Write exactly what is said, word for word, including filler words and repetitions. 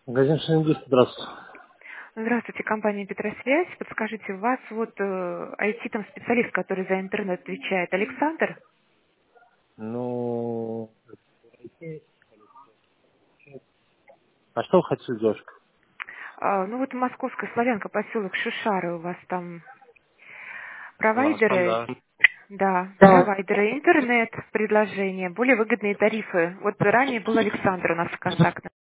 Магазин Шингис, здравствуйте. Здравствуйте, компания Петросвязь. Подскажите, у вас вот э, ай ти там специалист, который за интернет отвечает, Александр? Ну, а что вы хотите, девушка? А, ну вот Московская Славянка, поселок Шишары, у вас там У нас там, провайдеры, да. да, Да. провайдеры, интернет, предложения, более выгодные тарифы. Вот ранее был Александр у нас в контактах.